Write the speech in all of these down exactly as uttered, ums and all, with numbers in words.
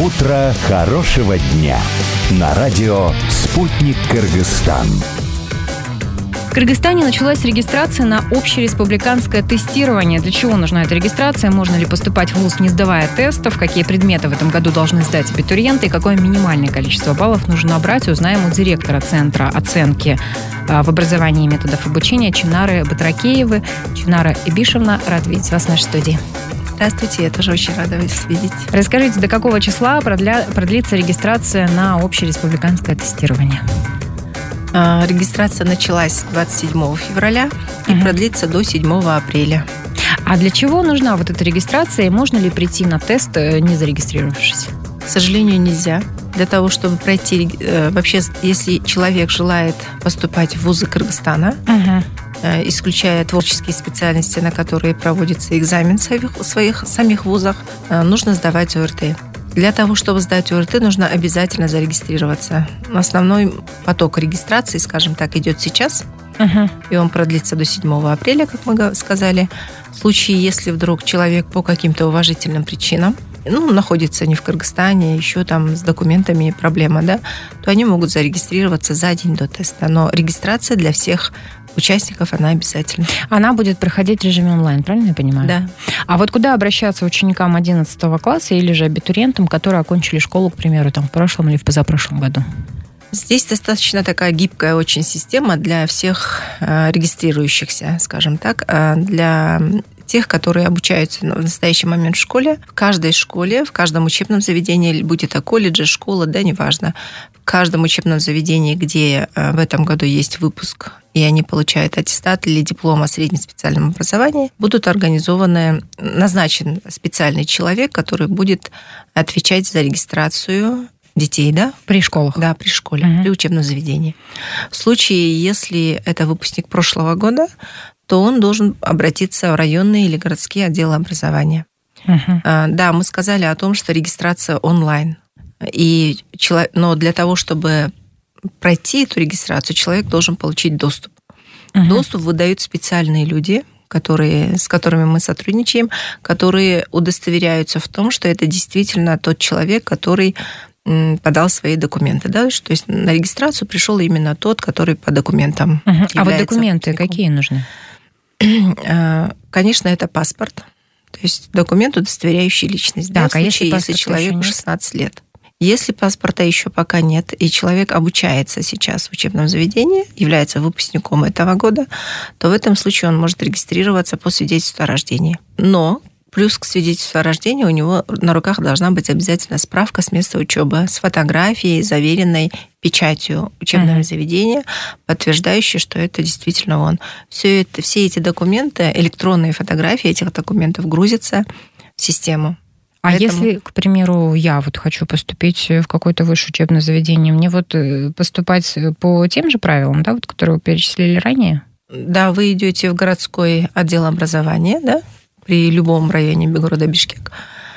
Утро хорошего дня. На радио «Спутник Кыргызстан». В Кыргызстане началась регистрация на общереспубликанское тестирование. Для чего нужна эта регистрация? Можно ли поступать в вуз, не сдавая тестов? Какие предметы в этом году должны сдать абитуриенты? И какое минимальное количество баллов нужно набрать? Узнаем у директора Центра оценки в образовании и методов обучения Чинары Батракеевой. Чинара Ибишевна, рад видеть вас в нашей студии. Здравствуйте, я тоже очень рада вас видеть. Расскажите, до какого числа продля... продлится регистрация на общереспубликанское тестирование? Регистрация началась двадцать седьмого февраля и угу. продлится до седьмого апреля. А для чего нужна вот эта регистрация? И можно ли прийти на тест, не зарегистрировавшись? К сожалению, нельзя. Для того, чтобы пройти... Вообще, если человек желает поступать в вузы Кыргызстана, угу. исключая творческие специальности, на которые проводится экзамен в своих, в своих самих вузах, нужно сдавать ОРТ. Для того, чтобы сдать ОРТ, нужно обязательно зарегистрироваться. Основной поток регистрации, скажем так, идет сейчас, uh-huh. и он продлится до седьмого апреля, как мы сказали. В случае, если вдруг человек по каким-то уважительным причинам, ну, находится не в Кыргызстане, еще там с документами проблема, да, то они могут зарегистрироваться за день до теста. Но регистрация для всех участников, она обязательна. Она будет проходить в режиме онлайн, правильно я понимаю? Да. А вот куда обращаться ученикам одиннадцатого класса или же абитуриентам, которые окончили школу, к примеру, там, в прошлом или в позапрошлом году? Здесь достаточно такая гибкая очень система для всех э, регистрирующихся, скажем так, э, для тех, которые обучаются в настоящий момент в школе. В каждой школе, в каждом учебном заведении, будь это колледж, школа, да, неважно, в каждом учебном заведении, где э, в этом году есть выпуск, и они получают аттестат или диплом о среднем специальном образовании, будут организованы, назначен специальный человек, который будет отвечать за регистрацию детей, да? При школах. Да, при школе, uh-huh. при учебном заведении. В случае, если это выпускник прошлого года, то он должен обратиться в районные или городские отделы образования. Uh-huh. Да, мы сказали о том, что регистрация онлайн. И человек, но для того, чтобы пройти эту регистрацию, человек должен получить доступ. Uh-huh. Доступ выдают специальные люди, которые, с которыми мы сотрудничаем, которые удостоверяются в том, что это действительно тот человек, который подал свои документы. Да? То есть на регистрацию пришел именно тот, который по документам uh-huh. является. А вот документы какие нужны? Конечно, это паспорт. То есть документ, удостоверяющий личность. Так, да, в а случае, если, если человеку шестнадцать лет. Если паспорта еще пока нет, и человек обучается сейчас в учебном заведении, является выпускником этого года, то в этом случае он может регистрироваться по свидетельству о рождении. Но плюс к свидетельству о рождении у него на руках должна быть обязательно справка с места учебы с фотографией, заверенной печатью учебного uh-huh. заведения, подтверждающей, что это действительно он. Все, это, все эти документы, электронные фотографии этих документов грузятся в систему. А Поэтому... если, к примеру, я вот хочу поступить в какое-то высшее учебное заведение, мне вот поступать по тем же правилам, да, вот, которые вы перечислили ранее? Да, вы идете в городской отдел образования, да, при любом районе города Бишкек,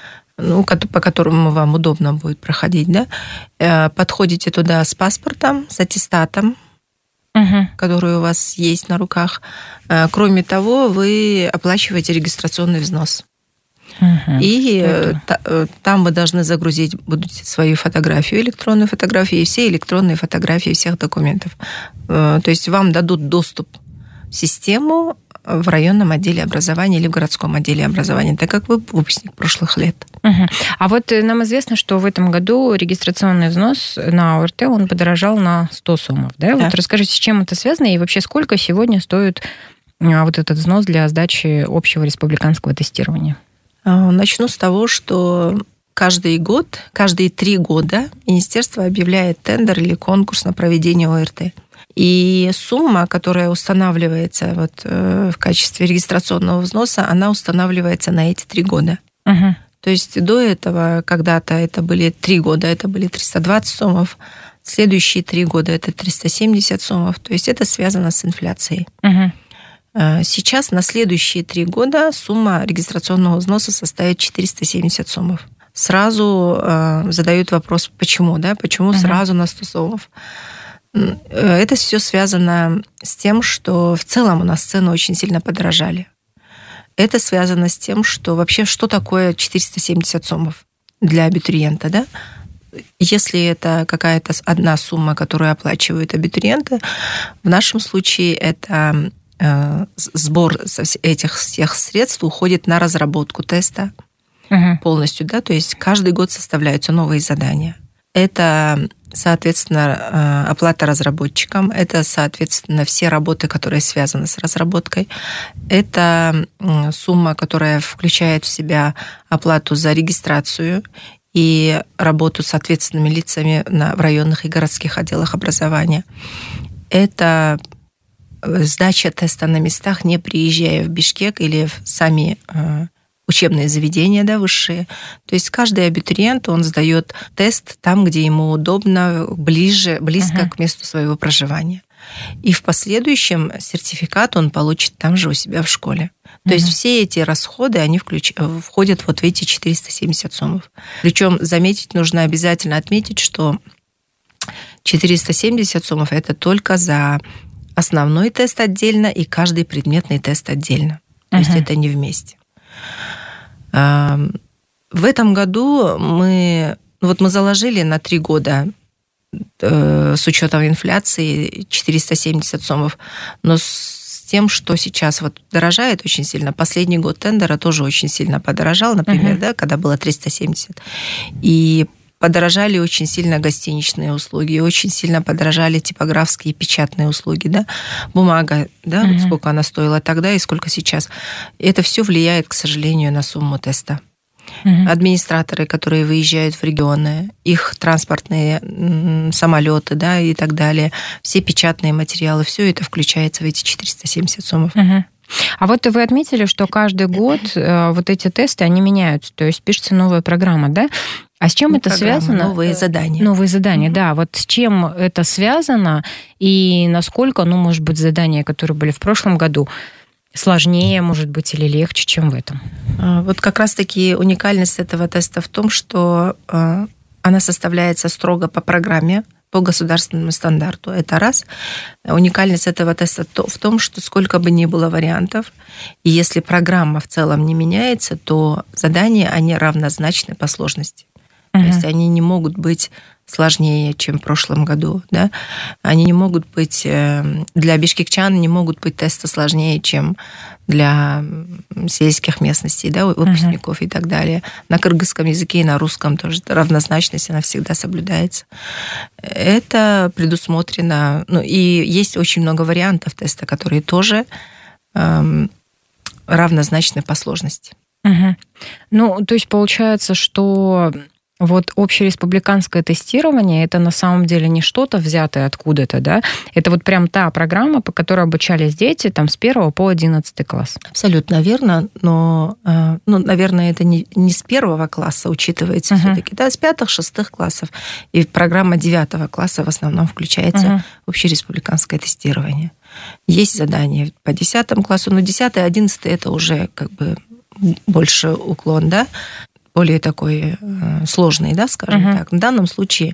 ну, по которому вам удобно будет проходить, да, подходите туда с паспортом, с аттестатом, угу. который у вас есть на руках. Кроме того, вы оплачиваете регистрационный взнос. Uh-huh. И Это. там вы должны загрузить будете свою фотографию, электронную фотографию и все электронные фотографии всех документов. То есть вам дадут доступ в систему в районном отделе образования или в городском отделе образования, так как вы выпускник прошлых лет. Uh-huh. А вот нам известно, что в этом году регистрационный взнос на ОРТ, он подорожал на сто сомов. Да? Да. Вот расскажите, с чем это связано и вообще сколько сегодня стоит вот этот взнос для сдачи общего республиканского тестирования? Начну с того, что каждый год, каждые три года министерство объявляет тендер или конкурс на проведение ОРТ. И сумма, которая устанавливается вот в качестве регистрационного взноса, она устанавливается на эти три года. Uh-huh. То есть до этого когда-то это были три года, это были триста двадцать сомов, следующие три года это триста семьдесят сомов. То есть это связано с инфляцией. Uh-huh. Сейчас на следующие три года сумма регистрационного взноса составит четыреста семьдесят сомов. Сразу э, задают вопрос, почему, да, почему uh-huh. сразу на сто сомов? Это все связано с тем, что в целом у нас цены очень сильно подорожали. Это связано с тем, что вообще что такое четыреста семьдесят сомов? для абитуриента, да. Если это какая-то одна сумма, которую оплачивают абитуриенты, в нашем случае это сбор этих всех средств уходит на разработку теста угу. полностью, да, то есть каждый год составляются новые задания. Это, соответственно, оплата разработчикам, это, соответственно, все работы, которые связаны с разработкой. Это сумма, которая включает в себя оплату за регистрацию и работу с ответственными лицами на, в районных и городских отделах образования. Это сдача теста на местах, не приезжая в Бишкек или в сами э, учебные заведения, да, высшие. То есть каждый абитуриент, он сдает тест там, где ему удобно, ближе, близко uh-huh. к месту своего проживания. И в последующем сертификат он получит там же у себя в школе. То uh-huh. есть все эти расходы, они включ... входят вот в эти четыреста семьдесят сомов. Причем заметить нужно, обязательно отметить, что четыреста семьдесят сомов это только за основной тест отдельно и каждый предметный тест отдельно. То uh-huh. есть это не вместе. В этом году мы, вот мы заложили на три года с учетом инфляции четыреста семьдесят сомов, но с тем, что сейчас вот дорожает очень сильно, последний год тендера тоже очень сильно подорожал, например, uh-huh. да, когда было триста семьдесят, и подорожали очень сильно гостиничные услуги, очень сильно подорожали типографские и печатные услуги, да, бумага, да, uh-huh. вот сколько она стоила тогда и сколько сейчас. И это все влияет, к сожалению, на сумму теста. Uh-huh. Администраторы, которые выезжают в регионы, их транспортные самолеты, да, и так далее, все печатные материалы, все это включается в эти четыреста семьдесят сомов. Uh-huh. А вот вы отметили, что каждый год вот эти тесты, они меняются, то есть пишется новая программа, да? А с чем ну, это связано? Новые задания. Новые задания, mm-hmm. да. Вот с чем это связано и насколько, ну, может быть, задания, которые были в прошлом году, сложнее, может быть, или легче, чем в этом? Вот как раз-таки уникальность этого теста в том, что она составляется строго по программе, по государственному стандарту. Это раз. Уникальность этого теста в том, что сколько бы ни было вариантов, и если программа в целом не меняется, то задания, они равнозначны по сложности. Uh-huh. То есть они не могут быть сложнее, чем в прошлом году. Да? Они не могут быть... Для бишкекчан не могут быть тесты сложнее, чем для сельских местностей, да, выпускников uh-huh. и так далее. На кыргызском языке и на русском тоже равнозначность, она всегда соблюдается. Это предусмотрено... Ну, и есть очень много вариантов теста, которые тоже эм, равнозначны по сложности. Uh-huh. Ну, то есть получается, что... Вот общереспубликанское тестирование – это на самом деле не что-то взятое откуда-то, да? Это вот прям та программа, по которой обучались дети там, с первого по одиннадцатый класс. Абсолютно верно, но, ну, наверное, это не, не с первого класса учитывается uh-huh. все-таки, да, с пятых, шестых классов. И программа девятого класса в основном включается uh-huh. в общереспубликанское тестирование. Есть задания по десятому классу, но десятый, одиннадцатый – это уже как бы больше уклон, да? Более такой сложный, да, скажем uh-huh. так. В данном случае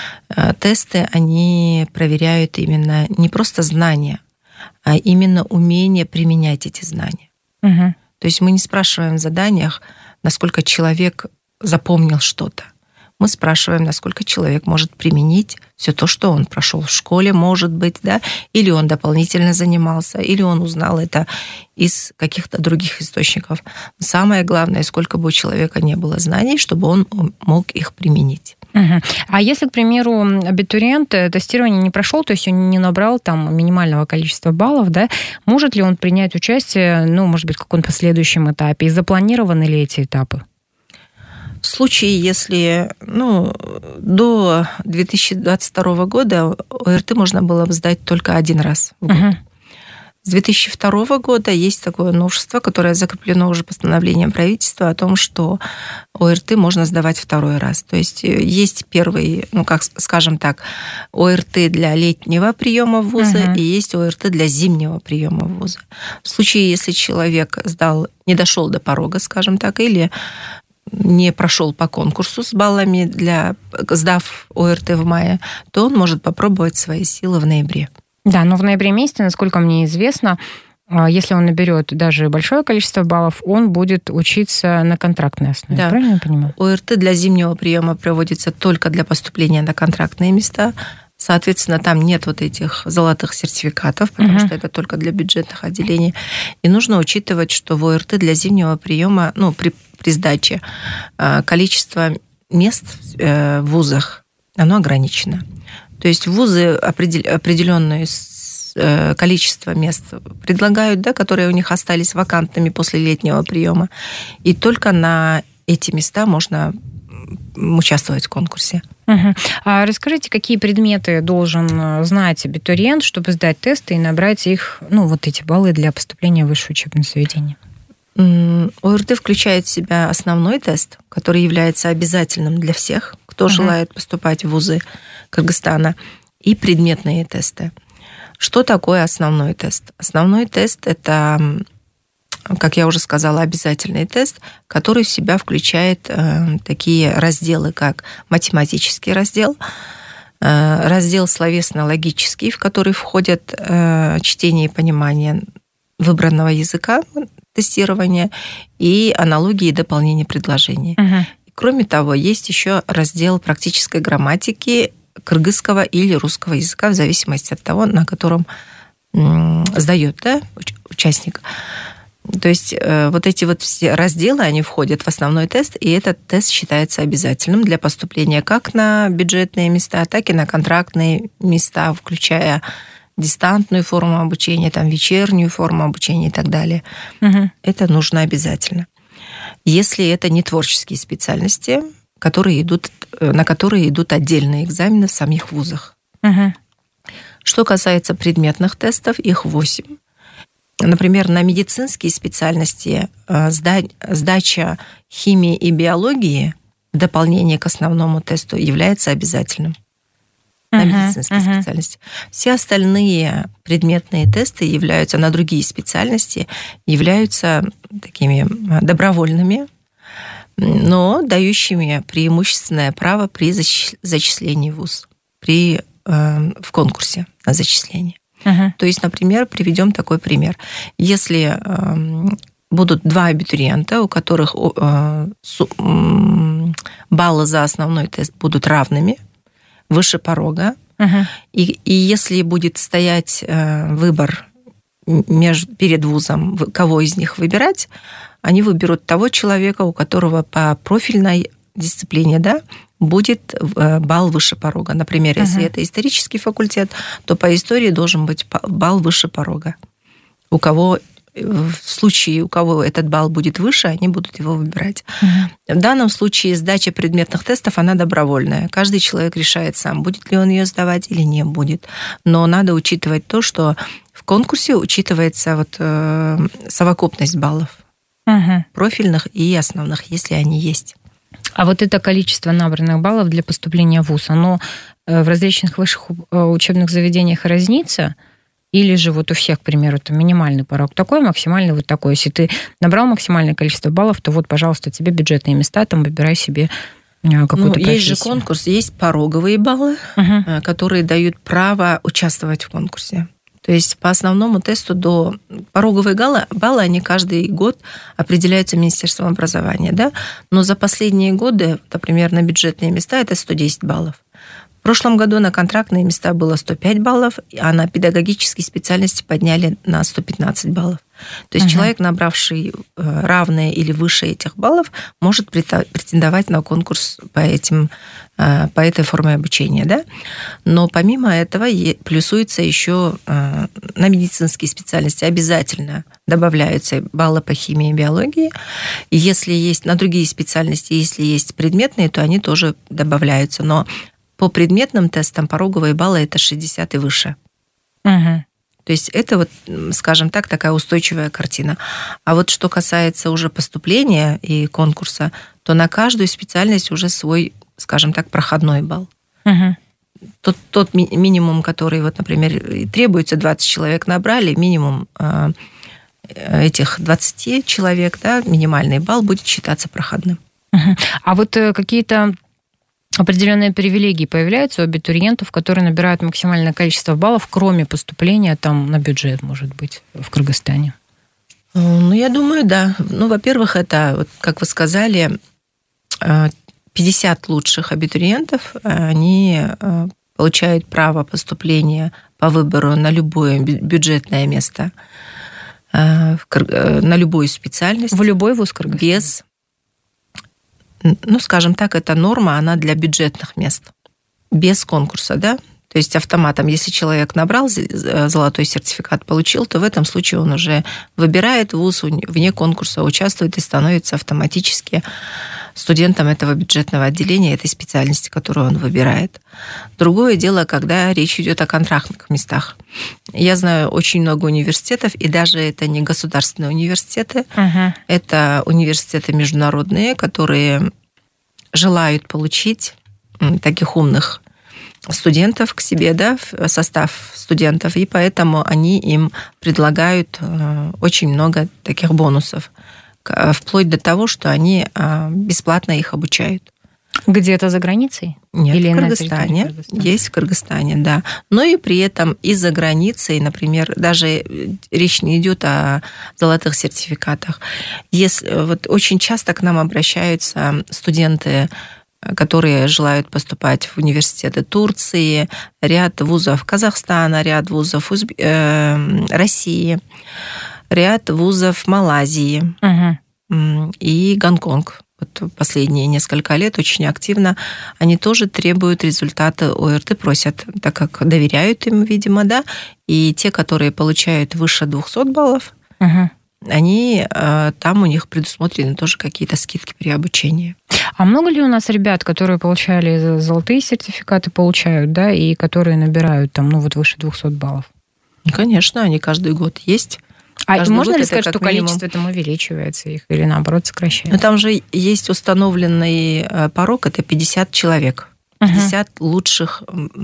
тесты, они проверяют именно не просто знания, а именно умение применять эти знания. Uh-huh. То есть мы не спрашиваем в заданиях, насколько человек запомнил что-то. Мы спрашиваем, насколько человек может применить все то, что он прошел в школе, может быть, да, или он дополнительно занимался, или он узнал это из каких-то других источников. Самое главное, сколько бы у человека не было знаний, чтобы он мог их применить. Угу. А если, к примеру, абитуриент тестирование не прошел, то есть он не набрал там минимального количества баллов, да, может ли он принять участие, ну, может быть, в каком-то последующем этапе? И запланированы ли эти этапы? В случае, если ну, до две тысячи двадцать второго года ОРТ можно было бы сдать только один раз в год. Uh-huh. С две тысячи второго года есть такое новшество, которое закреплено уже постановлением правительства о том, что ОРТ можно сдавать второй раз. То есть есть первый, ну как скажем так, ОРТ для летнего приема в вузы uh-huh. и есть ОРТ для зимнего приема в вузы. В случае, если человек сдал, не дошел до порога, скажем так, или не прошел по конкурсу с баллами, для, сдав ОРТ в мае, то он может попробовать свои силы в ноябре. Да, но в ноябре месяце, насколько мне известно, если он наберет даже большое количество баллов, он будет учиться на контрактной основе. Да. Правильно я понимаю? ОРТ для зимнего приема проводится только для поступления на контрактные места. Соответственно, там нет вот этих золотых сертификатов, потому uh-huh. что это только для бюджетных отделений. И нужно учитывать, что в ОРТ для зимнего приема, ну, при, при сдаче, количество мест в вузах, оно ограничено. То есть вузы определенное количество мест предлагают, да, которые у них остались вакантными после летнего приема. И только на эти места можно участвовать в конкурсе. Угу. А расскажите, какие предметы должен знать абитуриент, чтобы сдать тесты и набрать их, ну, вот эти баллы для поступления в высшее учебное заведение? ОРТ включает в себя основной тест, который является обязательным для всех, кто uh-huh. желает поступать в вузы Кыргызстана, и предметные тесты. Что такое основной тест? Основной тест – это, как я уже сказала, обязательный тест, который в себя включает такие разделы, как математический раздел, раздел словесно-логический, в который входят чтение и понимание выбранного языка, тестирование и аналогии и дополнение предложений. Uh-huh. Кроме того, есть еще раздел практической грамматики кыргызского или русского языка, в зависимости от того, на котором сдает, да, участник. То есть вот эти вот все разделы, они входят в основной тест, и этот тест считается обязательным для поступления как на бюджетные места, так и на контрактные места, включая дистантную форму обучения, там, вечернюю форму обучения и так далее. Угу. Это нужно обязательно. Если это не творческие специальности, которые идут, на которые идут отдельные экзамены в самих вузах. Угу. Что касается предметных тестов, их восемь. Например, на медицинские специальности сдача химии и биологии в дополнение к основному тесту является обязательным. На медицинской uh-huh, специальности. Uh-huh. Все остальные предметные тесты являются, на другие специальности, являются такими добровольными, но дающими преимущественное право при зачислении в вуз, при, э, в конкурсе на зачисление. Uh-huh. То есть, например, приведем такой пример. Если э, будут два абитуриента, у которых э, су, э, баллы за основной тест будут равными, выше порога. Uh-huh. И, и если будет стоять э, выбор между, перед вузом, кого из них выбирать, они выберут того человека, у которого по профильной дисциплине, да, будет э, балл выше порога. Например, uh-huh. если это исторический факультет, то по истории должен быть балл выше порога. У кого в случае, у кого этот балл будет выше, они будут его выбирать. Uh-huh. В данном случае сдача предметных тестов, она добровольная. Каждый человек решает сам, будет ли он ее сдавать или не будет. Но надо учитывать то, что в конкурсе учитывается вот, э, совокупность баллов. Uh-huh. Профильных и основных, если они есть. А вот это количество набранных баллов для поступления в вуз, оно в различных высших учебных заведениях разнится? Или же вот у всех, к примеру, это минимальный порог такой, максимальный вот такой. Если ты набрал максимальное количество баллов, то вот, пожалуйста, тебе бюджетные места, там выбирай себе какую-то ну, профессию. Есть же конкурс, есть пороговые баллы, uh-huh. которые дают право участвовать в конкурсе. То есть по основному тесту до пороговые баллы, баллы, они каждый год определяются Министерством образования, да? Но за последние годы, например, на бюджетные места это сто десять баллов. В прошлом году на контрактные места было сто пять баллов, а на педагогические специальности подняли на сто пятнадцать баллов. То есть uh-huh. человек, набравший равные или выше этих баллов, может претендовать на конкурс по, этим, по этой форме обучения. Да? Но помимо этого плюсуется еще на медицинские специальности обязательно добавляются баллы по химии и биологии. И если есть на другие специальности, если есть предметные, то они тоже добавляются. Но по предметным тестам пороговые баллы это шестьдесят и выше. Угу. То есть это вот, скажем так, такая устойчивая картина. А вот что касается уже поступления и конкурса, то на каждую специальность уже свой, скажем так, проходной балл. Угу. Тот, тот ми- минимум, который, вот, например, требуется, двадцать человек набрали, минимум э, этих двадцать человек, да, минимальный балл будет считаться проходным. Угу. А вот какие-то Определенные привилегии появляются у абитуриентов, которые набирают максимальное количество баллов, кроме поступления там на бюджет, может быть, в Кыргызстане? Ну, я думаю, да. Ну, во-первых, это, вот, как вы сказали, пятьдесят лучших абитуриентов, они получают право поступления по выбору на любое бюджетное место, на любую специальность. В любой вуз Кыргызстана? Без, ну, скажем так, эта норма, она для бюджетных мест. Без конкурса, да? То есть автоматом, если человек набрал золотой сертификат, получил, то в этом случае он уже выбирает вуз, вне конкурса участвует и становится автоматически студентом этого бюджетного отделения, этой специальности, которую он выбирает. Другое дело, когда речь идет о контрактных местах. Я знаю очень много университетов, и даже это не государственные университеты, uh-huh. это университеты международные, которые желают получить таких умных студентов к себе, да, в состав студентов, и поэтому они им предлагают очень много таких бонусов, вплоть до того, что они бесплатно их обучают. Где-то за границей? Нет, Или в Кыргызстане. Есть в Кыргызстане, да. Но и при этом и за границей, например, даже речь не идет о золотых сертификатах. Если, вот очень часто к нам обращаются студенты, которые желают поступать в университеты Турции, ряд вузов Казахстана, ряд вузов Узб... э, России, ряд вузов Малайзии угу. и Гонконг. Вот последние несколько лет очень активно они тоже требуют результаты ОРТ, просят, так как доверяют им, видимо, да, и те, которые получают выше двухсот баллов, угу. они, там у них предусмотрены тоже какие-то скидки при обучении. А много ли у нас ребят, которые получали золотые сертификаты, получают, да, и которые набирают там, ну, вот выше двухсот баллов? Конечно, они каждый год есть. А Каждый можно год ли это сказать, что минимум... количество там увеличивается их или наоборот сокращается? Но там же есть установленный порог, это пятьдесят человек. пятьдесят uh-huh. лучших,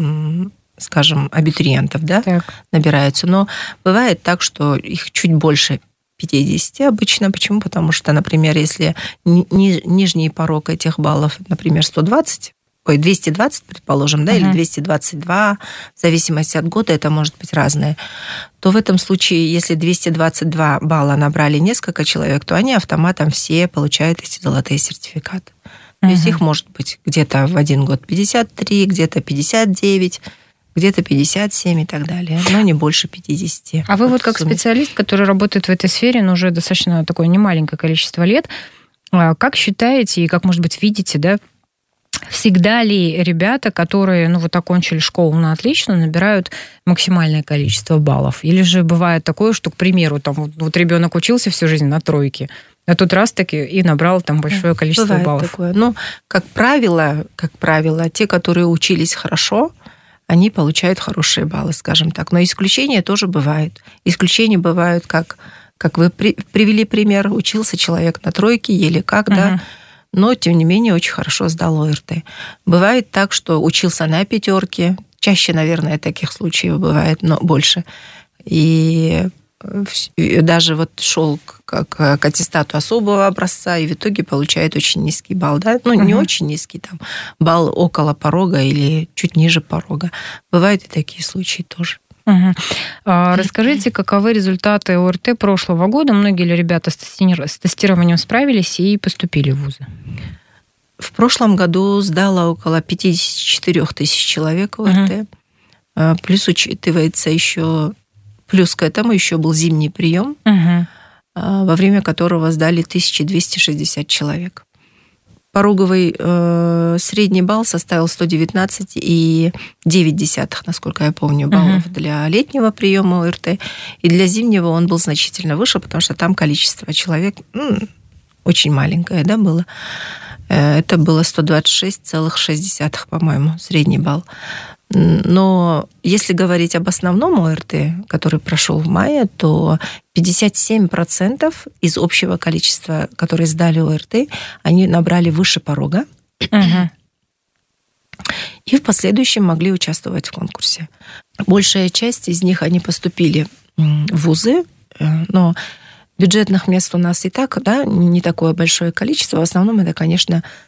скажем, абитуриентов, да, так. набираются. Но бывает так, что их чуть больше пятьдесят обычно. Почему? Потому что, например, если ни, ни, нижний порог этих баллов, например, сто двадцать, ой, двести двадцать, предположим, да, uh-huh. или двести двадцать два, в зависимости от года, это может быть разное, то в этом случае, если двести двадцать два балла набрали несколько человек, то они автоматом все получают эти золотые сертификаты. Uh-huh. То есть их может быть где-то в один год пятьдесят три, где-то пятьдесят девять, где-то пятьдесят семь и так далее, но не больше пятидесяти. А вы вот как специалист, который работает в этой сфере, но уже достаточно такое немаленькое количество лет, как считаете и как, может быть, видите, да, всегда ли ребята, которые, ну, вот окончили школу на отлично, набирают максимальное количество баллов? Или же бывает такое, что, к примеру, там вот, вот ребенок учился всю жизнь на тройке, а тут раз таки и набрал там большое количество бывает баллов? Такое. Ну, как правило, как правило, те, которые учились хорошо, они получают хорошие баллы, скажем так. Но исключения тоже бывают. Исключения бывают, как, как вы при, привели пример, учился человек на тройке, еле как, uh-huh. да, но, тем не менее, очень хорошо сдал ОРТ. Бывает так, что учился на пятерке, чаще, наверное, таких случаев бывает, но больше. И даже вот шел к, к, к аттестату особого образца, и в итоге получает очень низкий балл, да, ну, uh-huh. не очень низкий, там, балл около порога или чуть ниже порога. Бывают и такие случаи тоже. Угу. А, расскажите, каковы результаты ОРТ прошлого года? Многие ли ребята с тестированием справились и поступили в вузы? В прошлом году сдало около пятьдесят четыре тысячи человек ОРТ. Угу. Плюс учитывается еще, плюс к этому еще был зимний прием, угу. во время которого сдали тысяча двести шестьдесят человек. Пороговый э, средний балл составил сто девятнадцать и девять десятых, насколько я помню, баллов uh-huh. для летнего приема ОРТ. И для зимнего он был значительно выше, потому что там количество человек ну, очень маленькое, да, было. Это было сто двадцать шесть целых шесть десятых, по-моему, средний балл. Но если говорить об основном ОРТ, который прошел в мае, то пятьдесят семь процентов из общего количества, которые сдали ОРТ, они набрали выше порога. Uh-huh. И в последующем могли участвовать в конкурсе. Большая часть из них, они поступили в вузы, но бюджетных мест у нас и так, да, не такое большое количество. В основном это, конечно,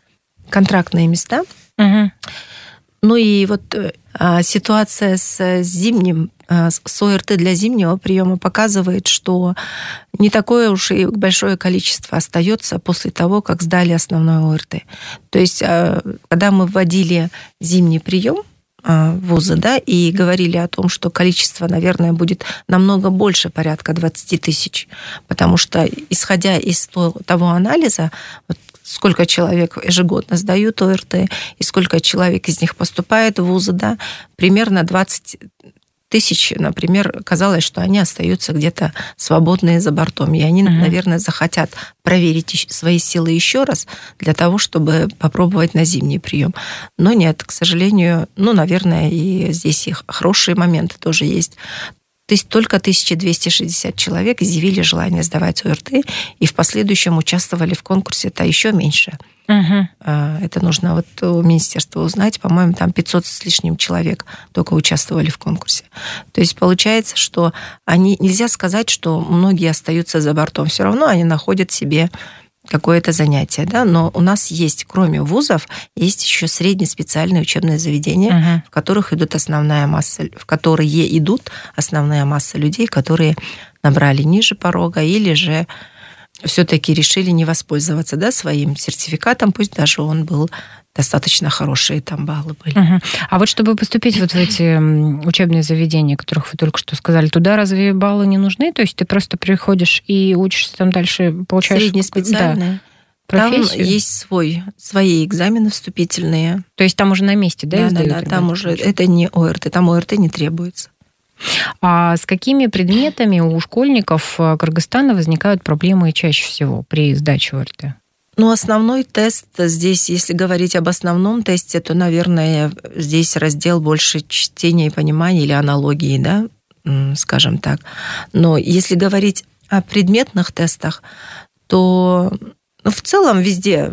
контрактные места. Угу. Ну и вот а, ситуация с зимним, а, с ОРТ для зимнего приема показывает, что не такое уж и большое количество остается после того, как сдали основной ОРТ. То есть, а, когда мы вводили зимний прием вуза, да, и говорили о том, что количество, наверное, будет намного больше, порядка двадцать тысяч, потому что, исходя из того анализа, вот сколько человек ежегодно сдают ОРТ, и сколько человек из них поступает в вузы, да, примерно двадцать тысяч, например, казалось, что они остаются где-то свободные за бортом, и они, uh-huh. наверное, захотят проверить свои силы еще раз для того, чтобы попробовать на зимний прием. Но нет, к сожалению, ну, наверное, и здесь и хорошие моменты тоже есть. То есть только тысяча двести шестьдесят человек изъявили желание сдавать ОРТ, и в последующем участвовали в конкурсе, это еще меньше. Угу. Это нужно вот у министерства узнать. По-моему, там пятьсот с лишним человек только участвовали в конкурсе. То есть получается, что они, нельзя сказать, что многие остаются за бортом. Все равно они находят себе какое-то занятие, да, но у нас есть, кроме вузов, есть еще среднеспециальные учебные заведения, uh-huh. в которых идут основная масса, в которые идут основная масса людей, которые набрали ниже порога или же все-таки решили не воспользоваться, да, своим сертификатом, пусть даже он был достаточно хорошие там баллы были. Uh-huh. А вот чтобы поступить вот в эти учебные заведения, о которых вы только что сказали, туда разве баллы не нужны? То есть ты просто приходишь и учишься там дальше, получаешь... Среднеспециальные. Да. Там есть свой, свои экзамены вступительные. То есть там уже на месте, да? Да, да, да, там уже... Это не ОРТ, там ОРТ не требуется. А с какими предметами у школьников Кыргызстана возникают проблемы чаще всего при сдаче ОРТ? Ну, основной тест здесь, если говорить об основном тесте, то, наверное, здесь раздел больше чтения и понимания или аналогии, да, скажем так. Но если говорить о предметных тестах, то ну, в целом везде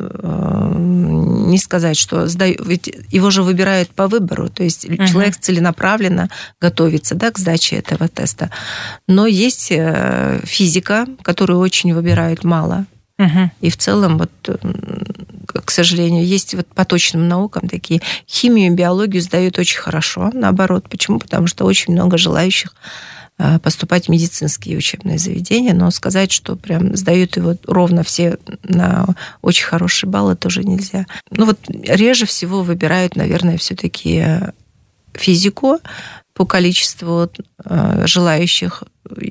не сказать, что сдаю, ведь его же выбирают по выбору, то есть uh-huh. человек целенаправленно готовится, да, к сдаче этого теста. Но есть физика, которую очень выбирают мало. И в целом, вот, к сожалению, есть вот по точным наукам такие. Химию и биологию сдают очень хорошо, наоборот. Почему? Потому что очень много желающих поступать в медицинские учебные заведения, но сказать, что прям сдают его ровно все на очень хорошие баллы, тоже нельзя. Ну вот реже всего выбирают, наверное, все-таки физику по количеству желающих.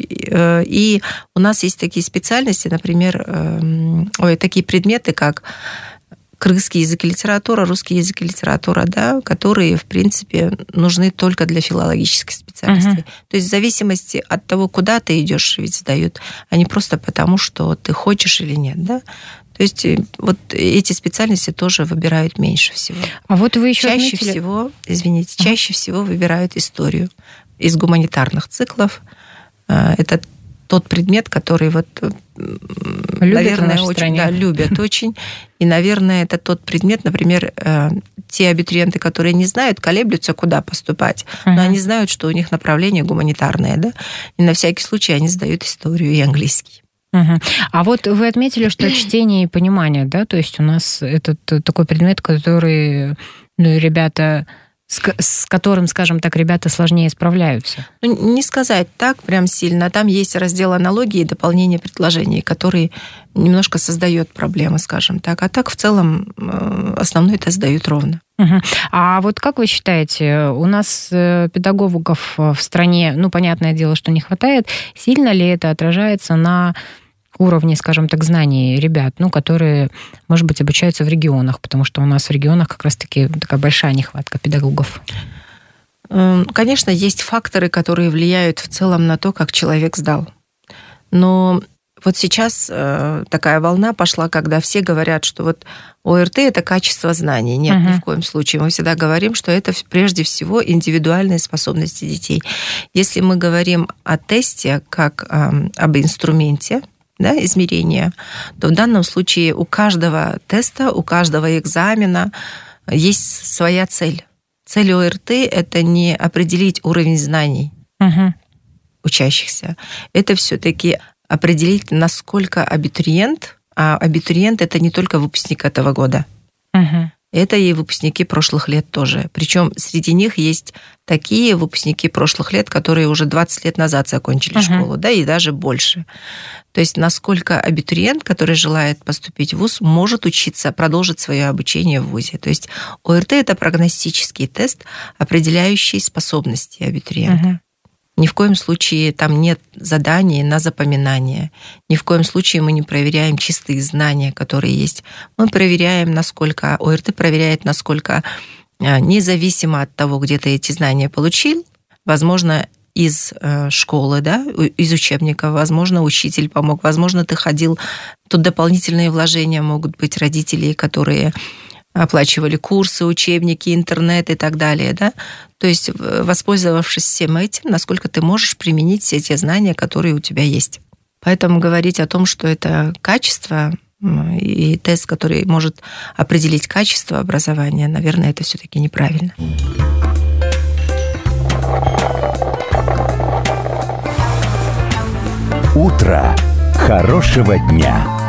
И у нас есть такие специальности, например, ой, такие предметы, как кыргызский язык и литература, русский язык и литература, да, которые, в принципе, нужны только для филологических специальностей. Uh-huh. То есть в зависимости от того, куда ты идешь, ведь сдают, а не просто потому, что ты хочешь или нет, да. То есть вот эти специальности тоже выбирают меньше всего. А вот вы еще чаще отметили... всего, извините, uh-huh. чаще всего выбирают историю из гуманитарных циклов. Это тот предмет, который вот, любят, наверное, очень да, любят очень. И, наверное, это тот предмет, например, те абитуриенты, которые не знают, колеблются, куда поступать, uh-huh. но они знают, что у них направление гуманитарное, да, и на всякий случай они сдают историю и английский. Uh-huh. А вот вы отметили, что чтение и понимание, да, то есть у нас этот такой предмет, который, ну, ребята... С, с которым, скажем так, ребята сложнее справляются? Ну, не сказать так прям сильно. Там есть раздел аналогии и дополнения предложений, который немножко создает проблемы, скажем так. А так, в целом, основной тест дают ровно. Угу. А вот как вы считаете, у нас педагогов в стране, ну, понятное дело, что не хватает, сильно ли это отражается на уровне, скажем так, знаний ребят, ну, которые, может быть, обучаются в регионах, потому что у нас в регионах как раз-таки такая большая нехватка педагогов? Конечно, есть факторы, которые влияют в целом на то, как человек сдал. Но вот сейчас такая волна пошла, когда все говорят, что вот ОРТ – это качество знаний. Нет, uh-huh. ни в коем случае. Мы всегда говорим, что это прежде всего индивидуальные способности детей. Если мы говорим о тесте как об инструменте, да, измерения, то в данном случае у каждого теста, у каждого экзамена есть своя цель. Цель ОРТ – это не определить уровень знаний uh-huh. учащихся. Это все-таки определить, насколько абитуриент, а абитуриент – это не только выпускник этого года. Угу. Это и выпускники прошлых лет тоже. Причем среди них есть такие выпускники прошлых лет, которые уже двадцать лет назад закончили uh-huh. школу, да, и даже больше. То есть насколько абитуриент, который желает поступить в вуз, может учиться, продолжить свое обучение в вузе. То есть ОРТ – это прогностический тест, определяющий способности абитуриента. Uh-huh. Ни в коем случае там нет заданий на запоминание. Ни в коем случае мы не проверяем чистые знания, которые есть. Мы проверяем, насколько... ОРТ проверяет, насколько независимо от того, где ты эти знания получил, возможно, из школы, да, из учебника, возможно, учитель помог, возможно, ты ходил... Тут дополнительные вложения могут быть родителей, которые... оплачивали курсы, учебники, интернет и так далее, да? То есть, воспользовавшись всем этим, насколько ты можешь применить все те знания, которые у тебя есть. Поэтому говорить о том, что это качество и тест, который может определить качество образования, наверное, это все-таки неправильно. Утро хорошего дня.